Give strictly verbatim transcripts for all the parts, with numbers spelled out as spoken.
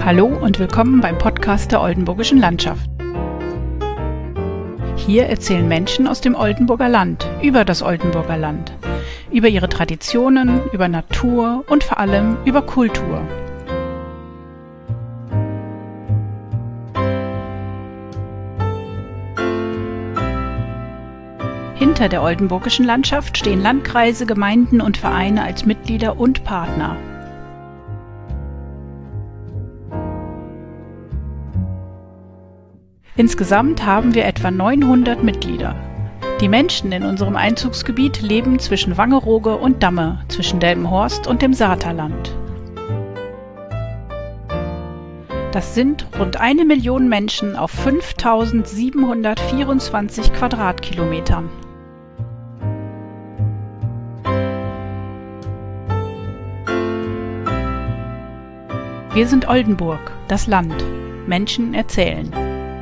Hallo und willkommen beim Podcast der Oldenburgischen Landschaft. Hier erzählen Menschen aus dem Oldenburger Land über das Oldenburger Land, über ihre Traditionen, über Natur und vor allem über Kultur. Hinter der Oldenburgischen Landschaft stehen Landkreise, Gemeinden und Vereine als Mitglieder und Partner. Insgesamt haben wir etwa neunhundert Mitglieder. Die Menschen in unserem Einzugsgebiet leben zwischen Wangerooge und Damme, zwischen Delmenhorst und dem Saterland. Das sind rund eine Million Menschen auf fünftausendsiebenhundertvierundzwanzig Quadratkilometern. Wir sind Oldenburg, das Land. Menschen erzählen.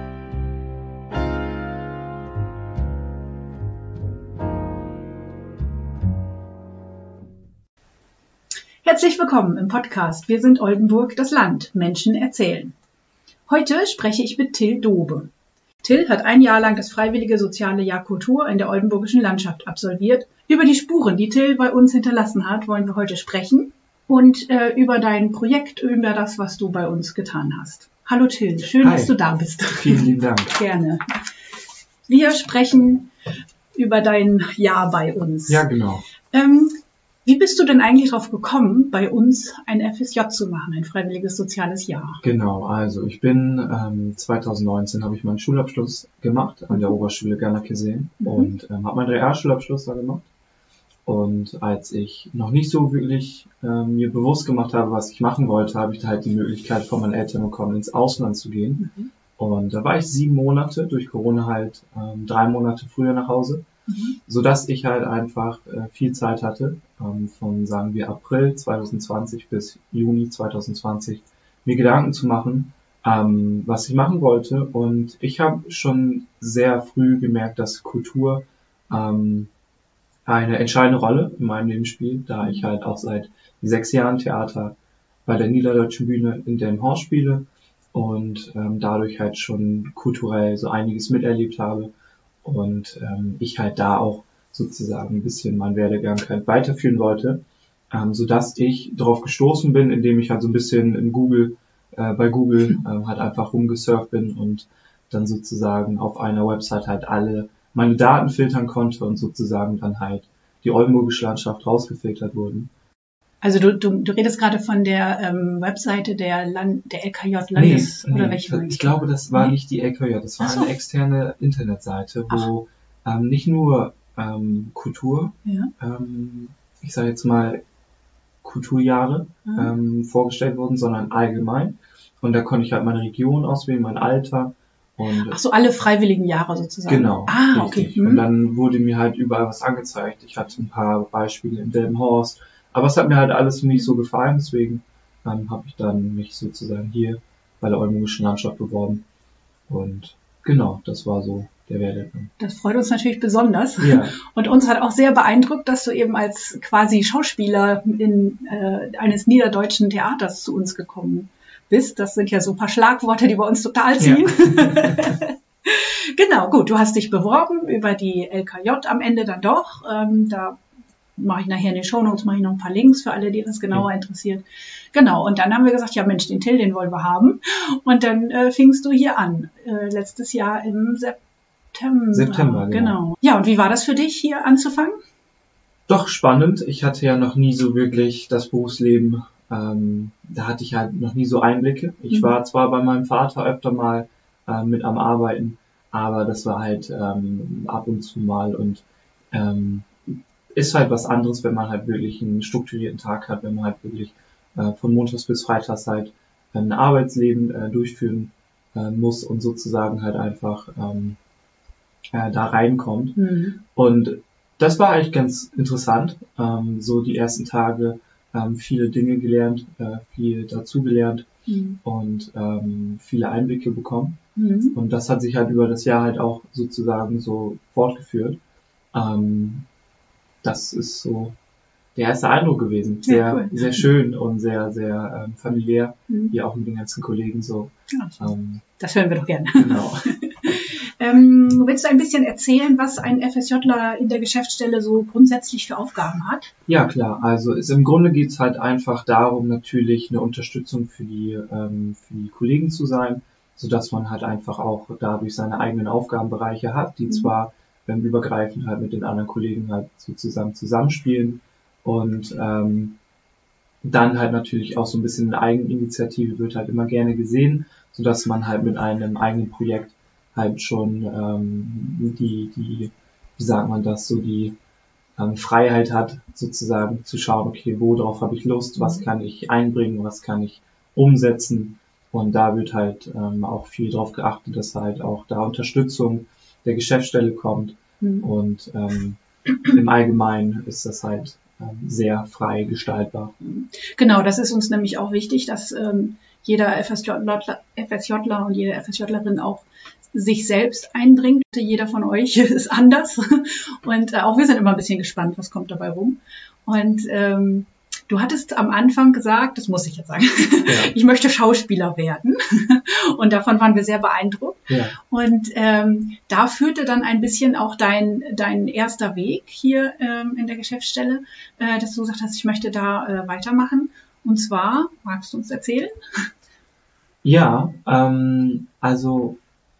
Herzlich willkommen im Podcast Wir sind Oldenburg, das Land. Menschen erzählen. Heute spreche ich mit Till Dobe. Till hat ein Jahr lang das freiwillige soziale Jahr Kultur in der Oldenburgischen Landschaft absolviert. Über die Spuren, die Till bei uns hinterlassen hat, wollen wir heute sprechen und äh, über dein Projekt, über das, was du bei uns getan hast. Hallo Till, schön, Hi. Dass du da bist. Vielen lieben Dank. Gerne. Wir sprechen über dein Jahr bei uns. Ja, genau. Ähm, Wie bist du denn eigentlich darauf gekommen, bei uns ein F S J zu machen, ein freiwilliges soziales Jahr? Genau, also ich bin ähm, zweitausendneunzehn habe ich meinen Schulabschluss gemacht an der Oberschule Gerlach-Keseen mhm. und ähm, habe meinen Realschulabschluss da gemacht. Und als ich noch nicht so wirklich ähm, mir bewusst gemacht habe, was ich machen wollte, habe ich da halt die Möglichkeit von meinen Eltern bekommen, ins Ausland zu gehen. Mhm. Und da war ich sieben Monate, durch Corona halt ähm, drei Monate früher nach Hause. Mhm. So dass ich halt einfach äh, viel Zeit hatte, ähm, von sagen wir April zweitausendzwanzig bis Juni zweitausendzwanzig, mir Gedanken zu machen, ähm, was ich machen wollte. Und ich habe schon sehr früh gemerkt, dass Kultur ähm, eine entscheidende Rolle in meinem Leben spielt, da ich halt auch seit sechs Jahren Theater bei der Niederdeutschen Bühne in Delmenhorst spiele und ähm, dadurch halt schon kulturell so einiges miterlebt habe. Und ähm, ich halt da auch sozusagen ein bisschen meinen Werdegang halt weiterführen wollte, ähm, sodass ich darauf gestoßen bin, indem ich halt so ein bisschen in Google, äh, bei Google ähm, halt einfach rumgesurft bin und dann sozusagen auf einer Website halt alle meine Daten filtern konnte und sozusagen dann halt die Oldenburgische Landschaft rausgefiltert wurden. Also du, du, du redest gerade von der ähm, Webseite der, Land, der L K J Landes nee, oder nee, welche? Ich glaube, das war nee. nicht die L K J, das war so. Eine externe Internetseite, wo ähm, nicht nur ähm, Kultur, ja. ähm, ich sage jetzt mal Kulturjahre mhm. ähm, vorgestellt wurden, sondern allgemein. Und da konnte ich halt meine Region auswählen, mein Alter. Und ach so, alle freiwilligen Jahre sozusagen. Genau. Ah, richtig. okay. Mhm. Und dann wurde mir halt überall was angezeigt. Ich hatte ein paar Beispiele in Delmenhorst. Aber es hat mir halt alles nicht so gefallen, deswegen ähm, habe ich dann mich sozusagen hier bei der Oldenburgischen Landschaft beworben. Und genau, das war so der Werdegang. Das freut uns natürlich besonders. Ja. Und uns hat auch sehr beeindruckt, dass du eben als quasi Schauspieler in, äh, eines niederdeutschen Theaters zu uns gekommen bist. Das sind ja so ein paar Schlagworte, die bei uns total ziehen. Ja. Genau, gut, du hast dich beworben über die L K J am Ende dann doch. Ähm, da mache ich nachher in den Shownotes, mache ich noch ein paar Links für alle, die das genauer interessiert. Genau, und dann haben wir gesagt, ja Mensch, den Till, den wollen wir haben. Und dann äh, fingst du hier an, äh, letztes Jahr im September. September, genau. genau. Ja, und wie war das für dich, hier anzufangen? Doch spannend. Ich hatte ja noch nie so wirklich das Berufsleben, ähm, da hatte ich halt noch nie so Einblicke. Ich mhm. war zwar bei meinem Vater öfter mal äh, mit am Arbeiten, aber das war halt ähm, ab und zu mal und ähm, ist halt was anderes, wenn man halt wirklich einen strukturierten Tag hat, wenn man halt wirklich äh, von Montags bis Freitags halt ein Arbeitsleben äh, durchführen äh, muss und sozusagen halt einfach ähm, äh, da reinkommt. Mhm. Und das war eigentlich ganz interessant, ähm, so die ersten Tage ähm, viele Dinge gelernt, äh, viel dazugelernt mhm. und ähm, viele Einblicke bekommen. Mhm. Und das hat sich halt über das Jahr halt auch sozusagen so fortgeführt. Ähm, Das ist so der erste Eindruck gewesen. Sehr, Ja, cool. sehr schön und sehr, sehr ähm, familiär, Mhm. wie auch mit den ganzen Kollegen so. Ja, Ähm, das hören wir doch gerne. genau. Ähm, willst du ein bisschen erzählen, was ein FSJler in der Geschäftsstelle so grundsätzlich für Aufgaben hat? Ja, klar. Also es, im Grunde geht's halt einfach darum, natürlich eine Unterstützung für die, ähm, für die Kollegen zu sein, sodass man halt einfach auch dadurch seine eigenen Aufgabenbereiche hat, die Mhm. zwar ähm, übergreifend halt mit den anderen Kollegen halt sozusagen zusammenspielen und ähm, dann halt natürlich auch so ein bisschen eine Eigeninitiative wird halt immer gerne gesehen, sodass man halt mit einem eigenen Projekt halt schon ähm, die, die, wie sagt man das, so die ähm, Freiheit hat, sozusagen zu schauen, okay, worauf habe ich Lust, was kann ich einbringen, was kann ich umsetzen. Und da wird halt ähm, auch viel drauf geachtet, dass halt auch da Unterstützung der Geschäftsstelle kommt. Mhm. Und ähm, im Allgemeinen ist das halt ähm, sehr frei gestaltbar. Genau, das ist uns nämlich auch wichtig, dass ähm, jeder FSJler, FSJler und jede FSJlerin auch sich selbst einbringt. Jeder von euch ist anders und äh, auch wir sind immer ein bisschen gespannt, was kommt dabei rum. Und ähm, du hattest am Anfang gesagt, das muss ich jetzt sagen, Ja. ich möchte Schauspieler werden und davon waren wir sehr beeindruckt. Ja. Und ähm, da führte dann ein bisschen auch dein, dein erster Weg hier ähm, in der Geschäftsstelle, äh, dass du gesagt hast, ich möchte da äh, weitermachen. Und zwar, magst du uns erzählen? Ja, ähm, also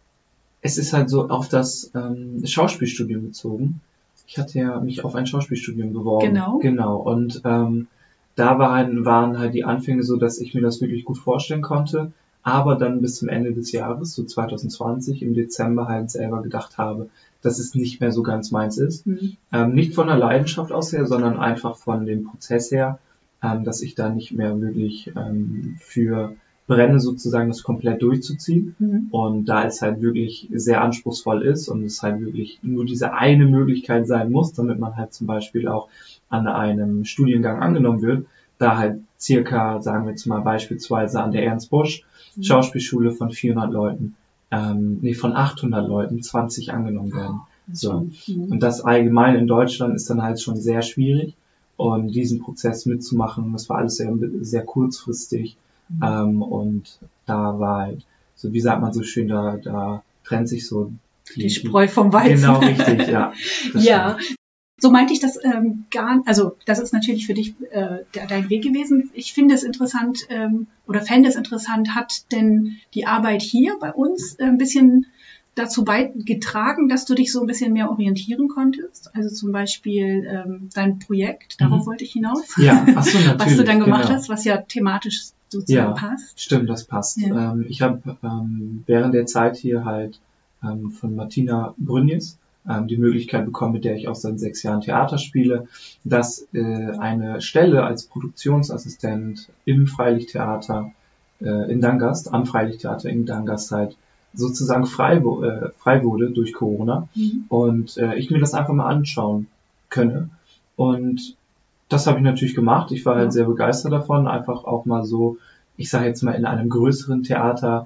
es ist halt so auf das ähm, Schauspielstudium bezogen. Ich hatte ja mich auf ein Schauspielstudium beworben. Genau. Genau. Und ähm, da war halt, waren halt die Anfänge so, dass ich mir das wirklich gut vorstellen konnte, aber dann bis zum Ende des Jahres, so zwanzig zwanzig, im Dezember halt selber gedacht habe, dass es nicht mehr so ganz meins ist. Mhm. Ähm, nicht von der Leidenschaft aus her, sondern einfach von dem Prozess her, ähm, dass ich da nicht mehr wirklich ähm, für brenne, sozusagen das komplett durchzuziehen. Mhm. Und da es halt wirklich sehr anspruchsvoll ist und es halt wirklich nur diese eine Möglichkeit sein muss, damit man halt zum Beispiel auch an einem Studiengang angenommen wird, da halt circa, sagen wir jetzt mal beispielsweise an der Ernst Busch Mhm. Schauspielschule von vierhundert Leuten, ähm, nee, von achthundert Leuten zwanzig angenommen werden. So. Mhm. Und das allgemein in Deutschland ist dann halt schon sehr schwierig. Und diesen Prozess mitzumachen, das war alles sehr, sehr kurzfristig. Mhm. Ähm, und da war halt, so wie sagt man so schön, da, da trennt sich so die, Die Spreu vom Weizen. Genau, richtig, ja. Das Ja, stimmt. so meinte ich das ähm, gar, also das ist natürlich für dich äh, de- dein Weg gewesen. Ich finde es interessant ähm, oder fände es interessant, hat denn die Arbeit hier bei uns äh, ein bisschen dazu beigetragen, dass du dich so ein bisschen mehr orientieren konntest? Also zum Beispiel ähm, dein Projekt, darauf Mhm. wollte ich hinaus. Ja, ach so, natürlich. Was du dann gemacht genau. hast, was ja thematisch sozusagen Ja, passt. stimmt, das passt. Ja. Ähm, ich habe ähm, während der Zeit hier halt ähm, von Martina Brünjes ähm, die Möglichkeit bekommen, mit der ich auch seit sechs Jahren Theater spiele, dass äh, eine Stelle als Produktionsassistent im Freilichttheater äh, in Dangast, am Freilichttheater in Dangast halt sozusagen frei, wo- äh, frei wurde durch Corona Mhm. und äh, ich mir das einfach mal anschauen könne. Und das habe ich natürlich gemacht. Ich war halt Ja. sehr begeistert davon, einfach auch mal so, ich sage jetzt mal, in einem größeren Theater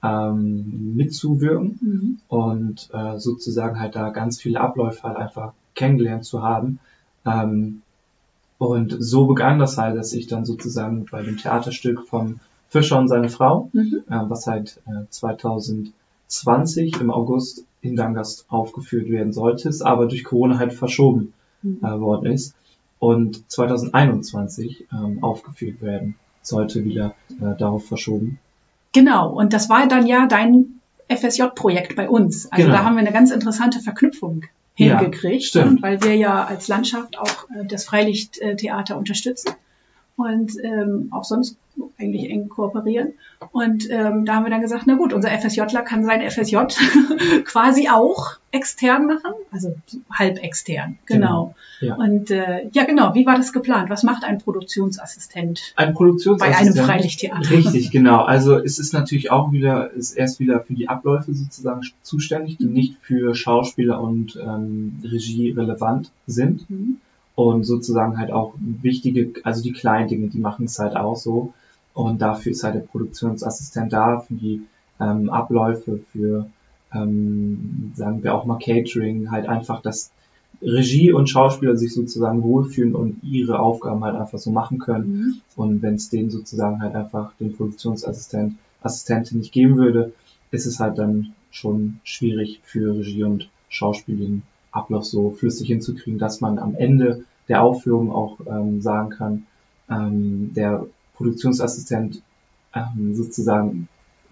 ähm, mitzuwirken Mhm. und äh, sozusagen halt da ganz viele Abläufe halt einfach kennengelernt zu haben. Ähm, und so begann das halt, dass ich dann sozusagen bei dem Theaterstück vom Fischer und seine Frau, Mhm. äh, was halt äh, zwanzig zwanzig im August in Dangast aufgeführt werden sollte, es aber durch Corona halt verschoben Mhm. äh, worden ist und zwanzig einundzwanzig ähm, aufgeführt werden sollte, wieder äh, darauf verschoben. Genau, und das war dann ja dein F S J-Projekt bei uns. Also Genau. da haben wir eine ganz interessante Verknüpfung Ja, hingekriegt, stimmt. ne, weil wir ja als Landschaft auch äh, das Freilichttheater unterstützen und ähm, auch sonst eigentlich eng kooperieren. Und ähm, da haben wir dann gesagt, na gut, unser FSJler kann sein F S J quasi auch extern machen, also halb extern, genau. Ja. Und äh, ja, genau, wie war das geplant? Was macht ein Produktionsassistent Ein bei Produktionsassistent. einem Freilichttheater? Richtig, genau. Also es ist natürlich auch wieder, ist erst wieder für die Abläufe sozusagen zuständig, die nicht für Schauspieler und ähm, Regie relevant sind. Mhm. Und sozusagen halt auch wichtige, also die kleinen Dinge, die machen es halt auch so. Und dafür ist halt der Produktionsassistent da, für die ähm, Abläufe, für, ähm, sagen wir auch mal Catering, halt einfach, dass Regie und Schauspieler sich sozusagen wohlfühlen und ihre Aufgaben halt einfach so machen können. Mhm. Und wenn es denen sozusagen halt einfach den Produktionsassistent, Assistentin nicht geben würde, ist es halt dann schon schwierig für Regie und Schauspiel den Ablauf so flüssig hinzukriegen, dass man am Ende der Aufführung auch ähm, sagen kann, ähm, der Produktionsassistent ähm, sozusagen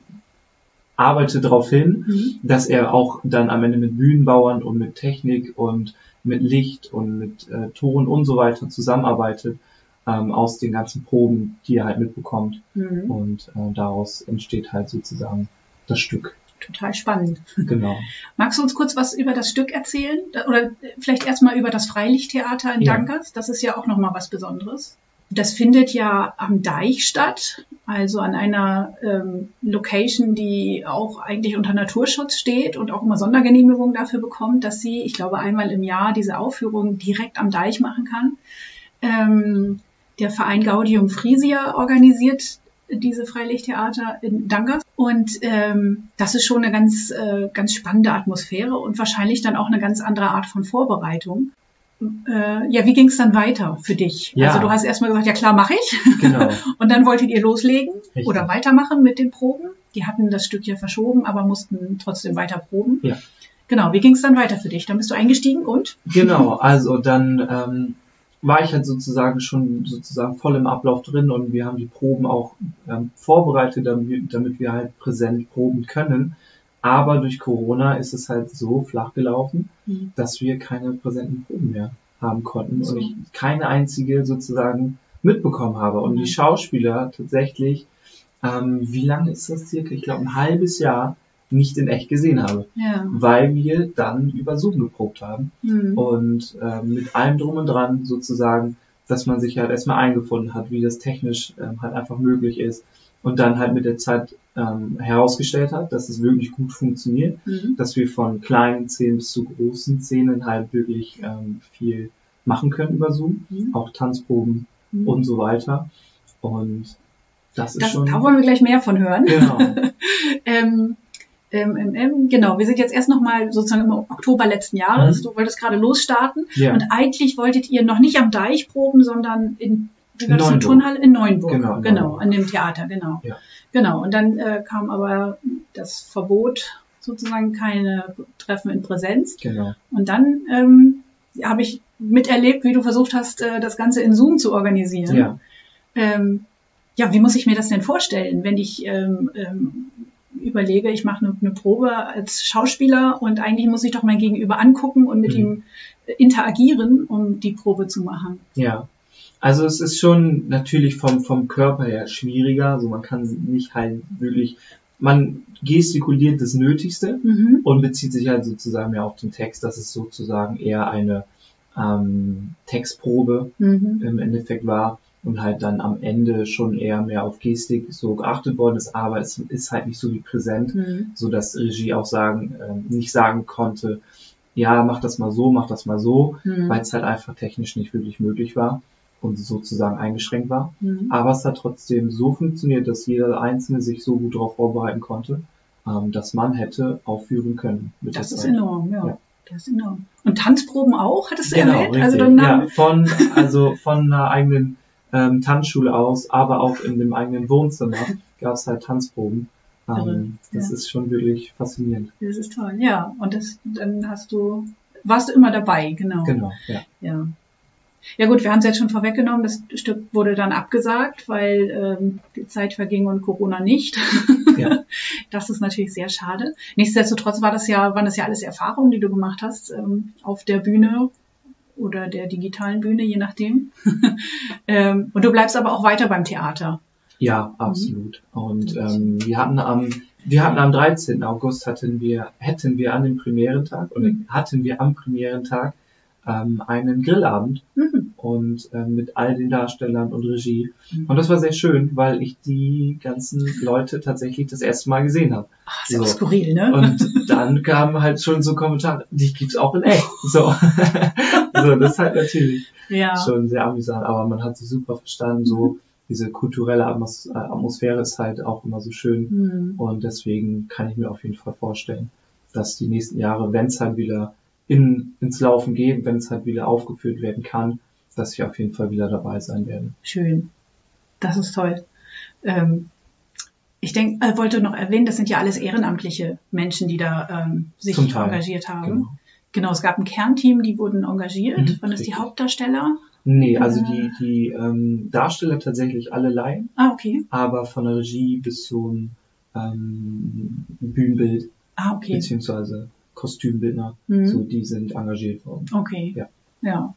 arbeitet darauf hin, Mhm. dass er auch dann am Ende mit Bühnenbauern und mit Technik und mit Licht und mit äh, Ton und so weiter zusammenarbeitet, ähm, aus den ganzen Proben, die er halt mitbekommt. Mhm. Und äh, daraus entsteht halt sozusagen das Stück. Total spannend. Genau. Magst du uns kurz was über das Stück erzählen? Oder vielleicht erstmal über das Freilichttheater in Ja. Dankers? Das ist ja auch nochmal was Besonderes. Das findet ja am Deich statt, also an einer ähm, Location, die auch eigentlich unter Naturschutz steht und auch immer Sondergenehmigung dafür bekommt, dass sie, ich glaube, einmal im Jahr diese Aufführung direkt am Deich machen kann. Ähm, der Verein Gaudium Frisia organisiert diese Freilichttheater in Dankers. Und ähm, das ist schon eine ganz, äh, ganz spannende Atmosphäre und wahrscheinlich dann auch eine ganz andere Art von Vorbereitung. Äh, ja, wie ging es dann weiter für dich? Ja. Also du hast erstmal gesagt, ja klar, mache ich. Genau. Und dann wolltet ihr loslegen Richtig. oder weitermachen mit den Proben. Die hatten das Stück ja verschoben, aber mussten trotzdem weiter proben. Ja. Genau, wie ging es dann weiter für dich? Dann bist du eingestiegen und? Genau, also dann ähm, war ich halt sozusagen schon sozusagen voll im Ablauf drin und wir haben die Proben auch ähm, vorbereitet, damit, damit wir halt präsent proben können. Aber durch Corona ist es halt so flach gelaufen, Mhm. dass wir keine präsenten Proben mehr haben konnten So. und ich keine einzige sozusagen mitbekommen habe. Und Mhm. die Schauspieler tatsächlich, ähm, wie lange ist das circa? Ich glaube ein halbes Jahr nicht in echt gesehen habe, Ja. weil wir dann über Zoom geprobt haben. Mhm. Und ähm, mit allem drum und dran sozusagen, dass man sich halt erstmal eingefunden hat, wie das technisch ähm, halt einfach möglich ist und dann halt mit der Zeit ähm, herausgestellt hat, dass es wirklich gut funktioniert, Mhm. dass wir von kleinen Szenen bis zu großen Szenen halt wirklich ähm, viel machen können über Zoom, Mhm. auch Tanzproben Mhm. und so weiter. Und das ist Das, schon... da wollen wir gleich mehr von hören. Genau. ähm, ähm, ähm, ähm, genau, wir sind jetzt erst nochmal sozusagen im Oktober letzten Jahres. Mhm. Du wolltest gerade losstarten. Ja. Und eigentlich wolltet ihr noch nicht am Deich proben, sondern in, wie war das, in Neuenburg. Turnhalle? In Neuenburg. Genau, in genau, Neuenburg. an dem Theater, genau. Ja. Genau, und dann äh, kam aber das Verbot, sozusagen keine Treffen in Präsenz. Genau. Und dann ähm, habe ich miterlebt, wie du versucht hast, äh, das Ganze in Zoom zu organisieren. Ja. Ähm, ja, wie muss ich mir das denn vorstellen, wenn ich ähm, ähm, überlege, ich mache eine, eine Probe als Schauspieler und eigentlich muss ich doch mein Gegenüber angucken und mit Mhm. ihm interagieren, um die Probe zu machen. Ja, also es ist schon natürlich vom vom Körper her schwieriger, also man kann nicht halt wirklich, man gestikuliert das Nötigste Mhm. und bezieht sich halt sozusagen mehr auf den Text, das ist sozusagen eher eine ähm, Textprobe Mhm. im Endeffekt war und halt dann am Ende schon eher mehr auf Gestik so geachtet worden ist, aber es ist halt nicht so wie präsent, Mhm. so dass Regie auch sagen, ähm, nicht sagen konnte, ja, mach das mal so, mach das mal so, Mhm. weil es halt einfach technisch nicht wirklich möglich war und sozusagen eingeschränkt war. Mhm. Aber es hat trotzdem so funktioniert, dass jeder Einzelne sich so gut darauf vorbereiten konnte, ähm, dass man hätte aufführen können. Mit Das der ist Zeit. enorm, ja. Ja. Das ist enorm. Und Tanzproben auch, hattest du Genau, erwähnt? richtig. Also dann ja, von, also von einer eigenen ähm, Tanzschule aus, aber auch in dem eigenen Wohnzimmer gab es halt Tanzproben. Irre, Ähm, das ja. ist schon wirklich faszinierend. Das ist toll, ja. Und das, dann hast du, warst du immer dabei, genau. Genau, ja. Ja. Ja gut, wir haben es jetzt schon vorweggenommen, das Stück wurde dann abgesagt, weil ähm, die Zeit verging und Corona nicht. Ja. Das ist natürlich sehr schade. Nichtsdestotrotz war das ja, waren das ja alles Erfahrungen, die du gemacht hast ähm, auf der Bühne oder der digitalen Bühne, je nachdem. ähm, und du bleibst aber auch weiter beim Theater. Ja, absolut. Und ähm, wir hatten am wir hatten am dreizehnten August hatten wir hätten wir an dem Premierentag oder Mhm. hatten wir am Premierentag ähm, einen Grillabend Mhm. und ähm, mit all den Darstellern und Regie. Mhm. Und das war sehr schön, weil ich die ganzen Leute tatsächlich das erste Mal gesehen habe. Ach, sehr So. skurril, ne? Und dann kamen halt schon so Kommentare, die gibt's auch in echt. So, so das ist halt natürlich ja. schon sehr amüsant, aber man hat sich super verstanden. So diese kulturelle Atmos äh, Atmosphäre ist halt auch immer so schön Mhm. und deswegen kann ich mir auf jeden Fall vorstellen, dass die nächsten Jahre, wenn es halt wieder in, ins Laufen gehen, wenn es halt wieder aufgeführt werden kann, dass ich auf jeden Fall wieder dabei sein werde. Schön. Das ist toll. Ähm, ich denke, äh, wollte noch erwähnen, das sind ja alles ehrenamtliche Menschen, die da ähm, sich engagiert haben. Genau. Genau, es gab ein Kernteam, die wurden engagiert. Mhm, Waren das richtig. Die Hauptdarsteller? Nee, also äh, die, die ähm, Darsteller tatsächlich alle Laien. Ah, okay. Aber von der Regie bis zum ähm, Bühnenbild, ah, okay. beziehungsweise Kostümbildner, mhm. so die sind engagiert worden. Okay. Ja. ja.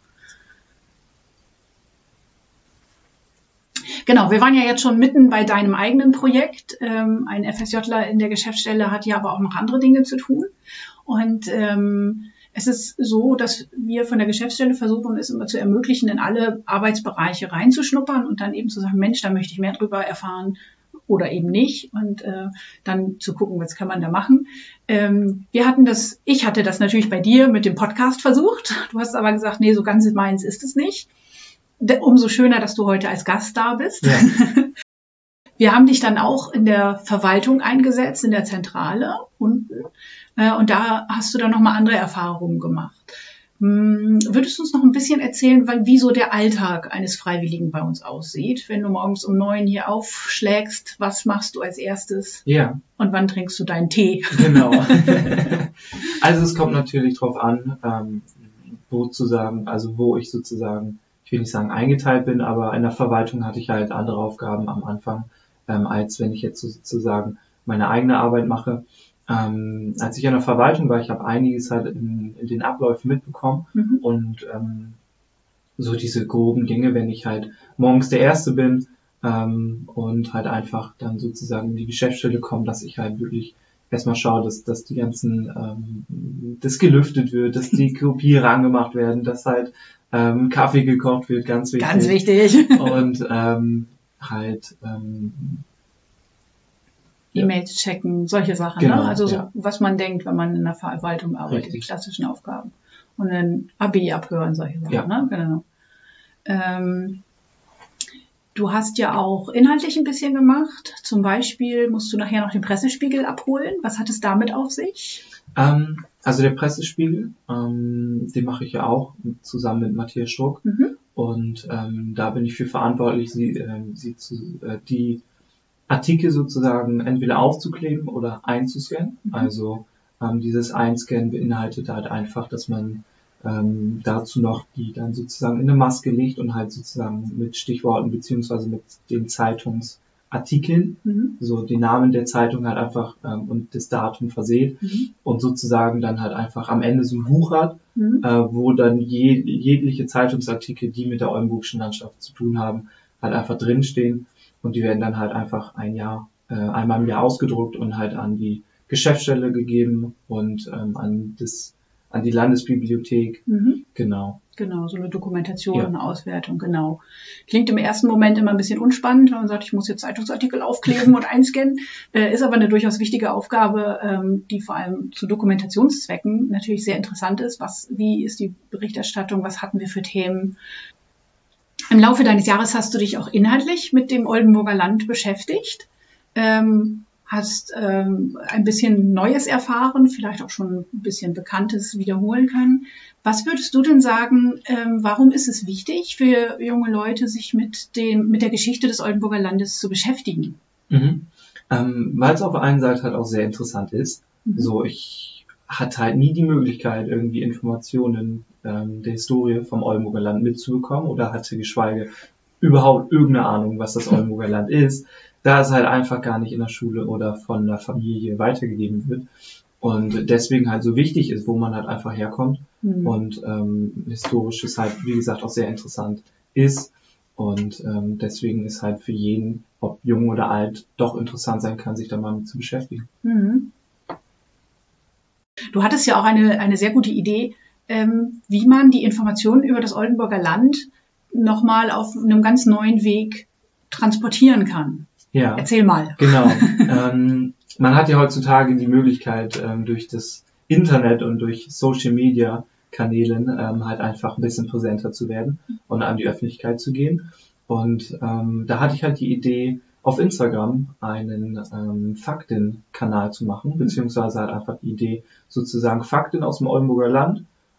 Genau, wir waren ja jetzt schon mitten bei deinem eigenen Projekt. Ähm, ein FSJler in der Geschäftsstelle hat ja aber auch noch andere Dinge zu tun. Und ähm, es ist so, dass wir von der Geschäftsstelle versuchen, es immer zu ermöglichen, in alle Arbeitsbereiche reinzuschnuppern und dann eben zu sagen, Mensch, da möchte ich mehr drüber erfahren oder eben nicht. Und äh, dann zu gucken, was kann man da machen. Ähm, wir hatten das, ich hatte das natürlich bei dir mit dem Podcast versucht. Du hast aber gesagt, nee, so ganz meins ist es nicht. Umso schöner, dass du heute als Gast da bist. Ja. Wir haben dich dann auch in der Verwaltung eingesetzt, in der Zentrale unten. Und da hast du dann nochmal andere Erfahrungen gemacht. Würdest du uns noch ein bisschen erzählen, wie so der Alltag eines Freiwilligen bei uns aussieht? Wenn du morgens um neun hier aufschlägst, was machst du als erstes? Ja. Und wann trinkst du deinen Tee? Genau. Also es kommt natürlich drauf an, ähm, wo zu sagen, also wo ich sozusagen, ich will nicht sagen eingeteilt bin, aber in der Verwaltung hatte ich halt andere Aufgaben am Anfang, ähm, als wenn ich jetzt sozusagen meine eigene Arbeit mache. Ähm, als ich in der Verwaltung war, ich habe einiges halt in, in den Abläufen mitbekommen mhm. und ähm, so diese groben Dinge, wenn ich halt morgens der Erste bin ähm, und halt einfach dann sozusagen in die Geschäftsstelle komme, dass ich halt wirklich erstmal schaue, dass, dass die ganzen, ähm, das gelüftet wird, dass die Kopiere angemacht werden, dass halt ähm, Kaffee gekocht wird, ganz wichtig. Ganz wichtig. Und ähm, halt ähm, E-Mails checken, solche Sachen. Genau, ne? Also so, ja. was man denkt, wenn man in der Verwaltung arbeitet, Richtig. Die klassischen Aufgaben. Und dann A B abhören, solche Sachen. Ja. Ne? Genau. Ähm, du hast ja auch inhaltlich ein bisschen gemacht. Zum Beispiel musst du nachher noch den Pressespiegel abholen. Was hat es damit auf sich? Ähm, also der Pressespiegel, ähm, den mache ich ja auch zusammen mit Matthias Struck. Mhm. Und ähm, da bin ich für verantwortlich, sie, äh, sie zu, äh, die Artikel sozusagen entweder aufzukleben oder einzuscannen. Mhm. Also ähm, dieses Einscannen beinhaltet halt einfach, dass man ähm, dazu noch die dann sozusagen in eine Maske legt und halt sozusagen mit Stichworten beziehungsweise mit den Zeitungsartikeln, mhm. so den Namen der Zeitung halt einfach ähm, und das Datum verseht mhm. und sozusagen dann halt einfach am Ende so ein Buch hat, mhm. äh, wo dann je, jegliche Zeitungsartikel, die mit der Oldenburgischen Landschaft zu tun haben, halt einfach drinstehen. Und die werden dann halt einfach ein Jahr, äh, einmal im Jahr ausgedruckt und halt an die Geschäftsstelle gegeben und ähm, an das, an die Landesbibliothek. Mhm. Genau. Genau, so eine Dokumentation, ja. Eine Auswertung, genau. Klingt im ersten Moment immer ein bisschen unspannend, wenn man sagt, ich muss jetzt Zeitungsartikel aufkleben und einscannen. Äh, ist aber eine durchaus wichtige Aufgabe, ähm, die vor allem zu Dokumentationszwecken natürlich sehr interessant ist. Was, wie ist die Berichterstattung? Was hatten wir für Themen? Im Laufe deines Jahres hast du dich auch inhaltlich mit dem Oldenburger Land beschäftigt, ähm, hast ähm, ein bisschen Neues erfahren, vielleicht auch schon ein bisschen Bekanntes wiederholen können. Was würdest du denn sagen, ähm, warum ist es wichtig für junge Leute, sich mit dem mit der Geschichte des Oldenburger Landes zu beschäftigen? Mhm. Ähm, weil es auf der einen Seite halt auch sehr interessant ist. Mhm. So, ich hatte halt nie die Möglichkeit, irgendwie Informationen ähm, der Historie vom Oldenburger Land mitzubekommen oder hatte geschweige überhaupt irgendeine Ahnung, was das Oldenburger Land ist, da es halt einfach gar nicht in der Schule oder von der Familie weitergegeben wird und deswegen halt so wichtig ist, wo man halt einfach herkommt mhm. und ähm, historisches halt, wie gesagt, auch sehr interessant ist und ähm, deswegen ist halt für jeden, ob jung oder alt, doch interessant sein kann, sich da mal mit zu beschäftigen. Mhm. Du hattest ja auch eine, eine sehr gute Idee, ähm, wie man die Informationen über das Oldenburger Land nochmal auf einem ganz neuen Weg transportieren kann. Ja. Erzähl mal. Genau. ähm, man hat ja heutzutage die Möglichkeit, ähm, durch das Internet und durch Social Media Kanälen ähm, halt einfach ein bisschen präsenter zu werden und an die Öffentlichkeit zu gehen. Und ähm, da hatte ich halt die Idee, auf Instagram einen ähm, Fakten-Kanal zu machen, beziehungsweise halt einfach die Idee, sozusagen Fakten aus dem Oldenburger Land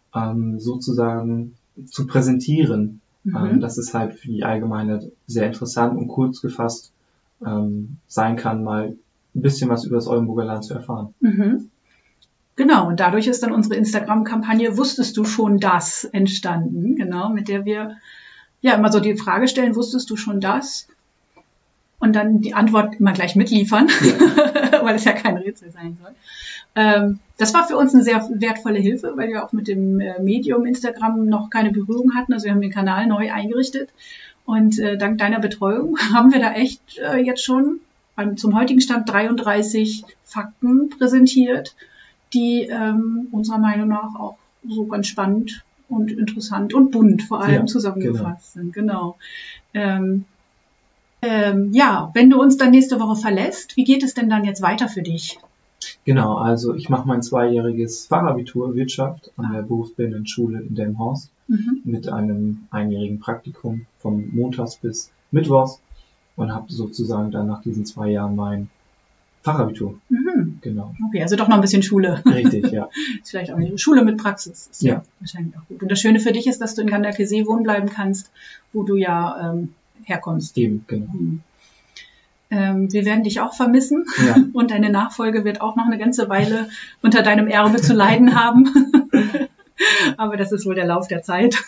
ähm, sozusagen zu präsentieren. Mhm. Ähm, dass es halt für die Allgemeinheit sehr interessant und kurz gefasst ähm, sein kann, mal ein bisschen was über das Oldenburger Land zu erfahren. Mhm. Genau, und dadurch ist dann unsere Instagram-Kampagne Wusstest du schon das entstanden, genau, mit der wir ja immer so die Frage stellen, wusstest du schon das? Und dann die Antwort immer gleich mitliefern, ja. Weil es ja kein Rätsel sein soll. Ähm, das war für uns eine sehr wertvolle Hilfe, weil wir auch mit dem äh, Medium Instagram noch keine Berührung hatten. Also wir haben den Kanal neu eingerichtet und äh, dank deiner Betreuung haben wir da echt äh, jetzt schon beim, zum heutigen Stand dreiunddreißig Fakten präsentiert, die ähm, unserer Meinung nach auch so ganz spannend und interessant und bunt vor allem ja, zusammengefasst genau. sind. Genau. Ähm, ähm, ja, wenn du uns dann nächste Woche verlässt, wie geht es denn dann jetzt weiter für dich? Genau, also ich mache mein zweijähriges Fachabitur Wirtschaft an der berufsbildenden Schule in Delmenhorst mhm. mit einem einjährigen Praktikum von montags bis mittwochs und habe sozusagen dann nach diesen zwei Jahren mein Fachabitur. Mhm. Genau. Okay, also doch noch ein bisschen Schule. Richtig, ja. Ist vielleicht auch eine Schule mit Praxis. Ist ja. Wahrscheinlich auch gut. Und das Schöne für dich ist, dass du in Ganderkesee wohnen bleiben kannst, wo du ja ähm, herkommst. Eben, genau. Mhm. Ähm, wir werden dich auch vermissen ja. und deine Nachfolge wird auch noch eine ganze Weile unter deinem Erbe zu leiden haben. Aber das ist wohl der Lauf der Zeit.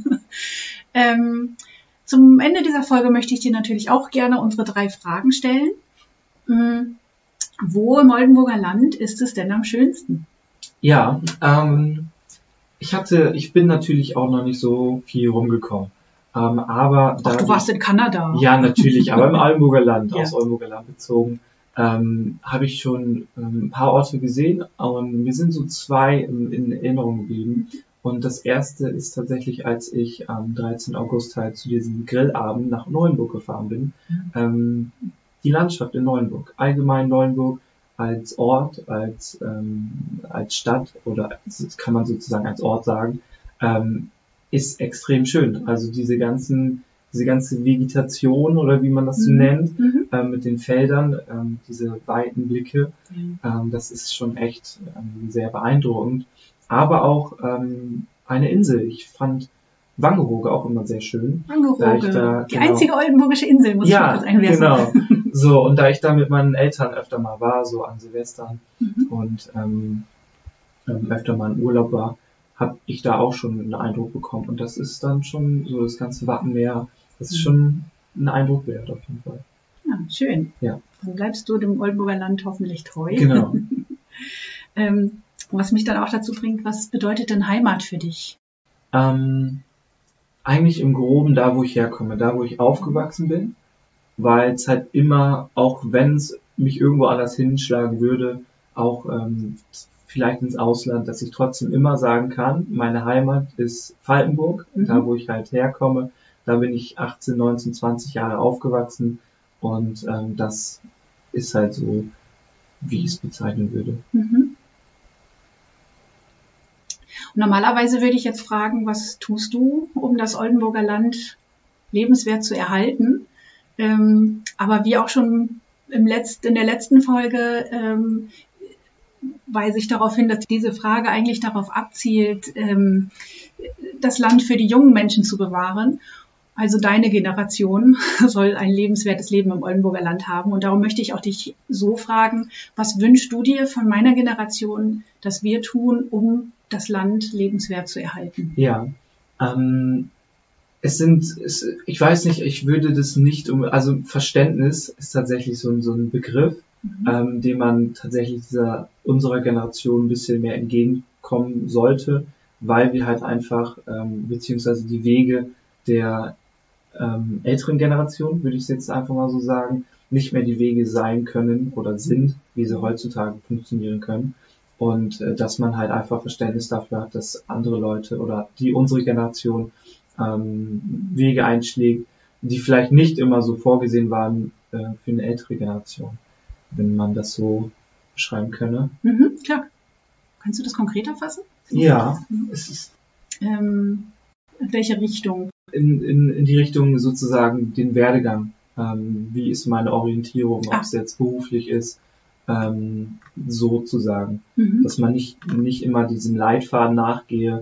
ähm, zum Ende dieser Folge möchte ich dir natürlich auch gerne unsere drei Fragen stellen. Mhm. Wo im Oldenburger Land ist es denn am schönsten? Ja, ähm, ich hatte, ich bin natürlich auch noch nicht so viel rumgekommen. Ähm, aber Ach, du warst in Kanada. Ja, natürlich, aber im Oldenburger Land, ja. aus Oldenburger Land bezogen, ähm, habe ich schon ähm, ein paar Orte gesehen und mir sind so zwei ähm, in Erinnerung geblieben. Und das erste ist tatsächlich, als ich am dreizehnten August halt zu diesem Grillabend nach Neuenburg gefahren bin, mhm. ähm, die Landschaft in Neuenburg, allgemein Neuenburg als Ort, als ähm, als Stadt oder das kann man sozusagen als Ort sagen, ähm, ist extrem schön. Also diese ganzen, diese ganze Vegetation oder wie man das so mhm. nennt, mhm. ähm, mit den Feldern, ähm, diese weiten Blicke, mhm. ähm, das ist schon echt ähm, sehr beeindruckend. Aber auch ähm, eine Insel. Ich fand Wangerooge auch immer sehr schön. Wangerooge, da, die genau, einzige oldenburgische Insel, muss ja, ich kurz einwerfen. Genau. So, und da ich da mit meinen Eltern öfter mal war, so an Silvestern mhm. und ähm, öfter mal in Urlaub war, habe ich da auch schon einen Eindruck bekommen. Und das ist dann schon so das ganze Wattenmeer, das ist schon ein Eindruck wert auf jeden Fall. Ja, schön. Ja. Dann bleibst du dem Oldenburger Land hoffentlich treu. Genau. ähm, was mich dann auch dazu bringt, was bedeutet denn Heimat für dich? Ähm, eigentlich im Groben da, wo ich herkomme, da, wo ich aufgewachsen bin, weil es halt immer, auch wenn es mich irgendwo anders hinschlagen würde, auch ähm, vielleicht ins Ausland, dass ich trotzdem immer sagen kann, meine Heimat ist Falkenburg, mhm. da wo ich halt herkomme, da bin ich achtzehn, neunzehn, zwanzig Jahre aufgewachsen und ähm, das ist halt so, wie ich es bezeichnen würde. Mhm. Und normalerweise würde ich jetzt fragen, was tust du, um das Oldenburger Land lebenswert zu erhalten? Ähm, aber wie auch schon im Letzt, in der letzten Folge ähm, weise ich darauf hin, dass diese Frage eigentlich darauf abzielt, ähm, das Land für die jungen Menschen zu bewahren. Also deine Generation soll ein lebenswertes Leben im Oldenburger Land haben. Und darum möchte ich auch dich so fragen, was wünschst du dir von meiner Generation, dass wir tun, um das Land lebenswert zu erhalten? Ja, ähm, es sind, es, ich weiß nicht, ich würde das nicht um, also Verständnis ist tatsächlich so ein, so ein Begriff, mhm. ähm, dem man tatsächlich dieser, unserer Generation ein bisschen mehr entgegenkommen sollte, weil wir halt einfach, ähm, beziehungsweise die Wege der ähm, älteren Generation, würde ich es jetzt einfach mal so sagen, nicht mehr die Wege sein können oder sind, wie sie heutzutage funktionieren können. Und äh, dass man halt einfach Verständnis dafür hat, dass andere Leute oder die unsere Generation ähm, Wege einschlägt, die vielleicht nicht immer so vorgesehen waren äh, für eine ältere Generation, wenn man das so beschreiben könne. Mhm, klar. Kannst du das konkreter fassen? Ja, es ist ähm, in welche Richtung? In, in, in die Richtung sozusagen den Werdegang. Ähm, wie ist meine Orientierung, ob es jetzt beruflich ist, ähm, sozusagen. Mhm. Dass man nicht, nicht immer diesem Leitfaden nachgehe,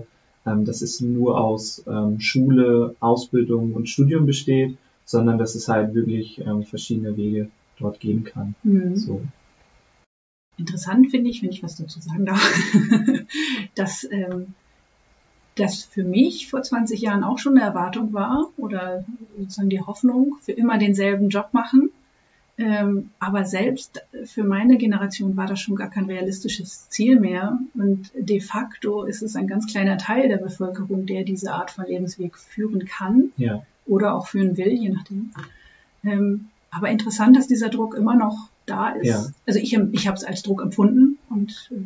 ähm, dass es nur aus ähm, Schule, Ausbildung und Studium besteht, sondern dass es halt wirklich ähm, verschiedene Wege dort geben kann. Mhm. So. Interessant finde ich, wenn ich was dazu sagen darf, dass ähm, das für mich vor zwanzig Jahren auch schon eine Erwartung war oder sozusagen die Hoffnung, für immer denselben Job machen. Ähm, aber selbst für meine Generation war das schon gar kein realistisches Ziel mehr. Und de facto ist es ein ganz kleiner Teil der Bevölkerung, der diese Art von Lebensweg führen kann, ja, oder auch führen will, je nachdem. Ähm, aber interessant, dass dieser Druck immer noch da ist. Ja. Also ich, ich habe es als Druck empfunden und äh,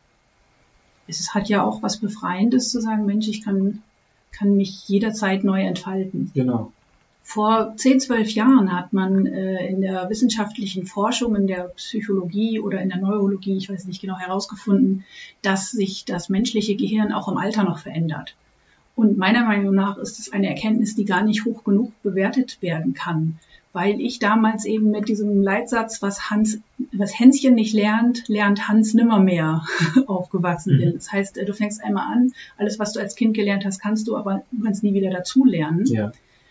es hat ja auch was Befreiendes zu sagen, Mensch, ich kann, kann mich jederzeit neu entfalten. Genau. Vor zehn, zwölf Jahren hat man äh, in der wissenschaftlichen Forschung, in der Psychologie oder in der Neurologie, ich weiß nicht genau, herausgefunden, dass sich das menschliche Gehirn auch im Alter noch verändert. Und meiner Meinung nach ist es eine Erkenntnis, die gar nicht hoch genug bewertet werden kann, weil ich damals eben mit diesem Leitsatz, was Hans, was Hänschen nicht lernt, lernt Hans nimmermehr aufgewachsen bin. Mhm. Das heißt, du fängst einmal an, alles, was du als Kind gelernt hast, kannst du, aber du kannst nie wieder dazu lernen. Ja.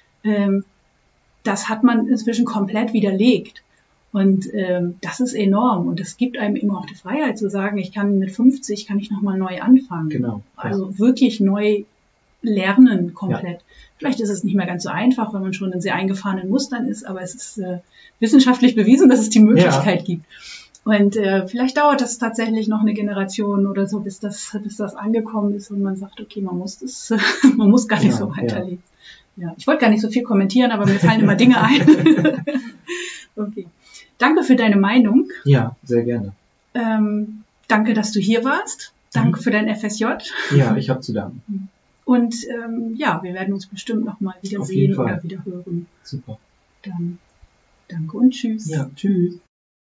Das hat man inzwischen komplett widerlegt. Und ähm, das ist enorm. Und es gibt einem immer auch die Freiheit zu sagen, ich kann mit fünfzig, kann ich nochmal neu anfangen. Genau. Also ja. wirklich neu lernen komplett. Ja. Vielleicht ist es nicht mehr ganz so einfach, wenn man schon in sehr eingefahrenen Mustern ist, aber es ist äh, wissenschaftlich bewiesen, dass es die Möglichkeit ja. gibt. Und äh, vielleicht dauert das tatsächlich noch eine Generation oder so, bis das, bis das angekommen ist und man sagt, okay, man muss das, man muss gar nicht ja, so weiterleben. Ja. Ja, ich wollte gar nicht so viel kommentieren, aber mir fallen immer Dinge ein. Okay. Danke für deine Meinung. Ja, sehr gerne. Ähm, danke, dass du hier warst. Danke mhm. für dein F S J. Ja, ich habe zu danken. Und ähm, ja, wir werden uns bestimmt nochmal wieder Auf sehen oder wieder hören. Super. Dann danke und tschüss. Ja, tschüss.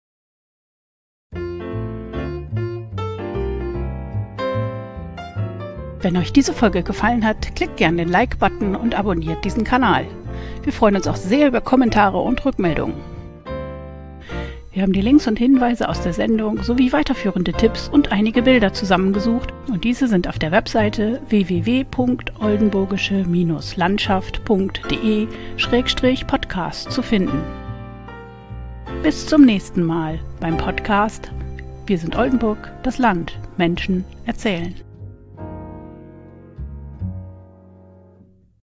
Wenn euch diese Folge gefallen hat, klickt gerne den Like-Button und abonniert diesen Kanal. Wir freuen uns auch sehr über Kommentare und Rückmeldungen. Wir haben die Links und Hinweise aus der Sendung sowie weiterführende Tipps und einige Bilder zusammengesucht und diese sind auf der Webseite w w w punkt oldenburgische Landschaft punkt de Schrägstrich Podcast zu finden. Bis zum nächsten Mal beim Podcast Wir sind Oldenburg, das Land, Menschen erzählen.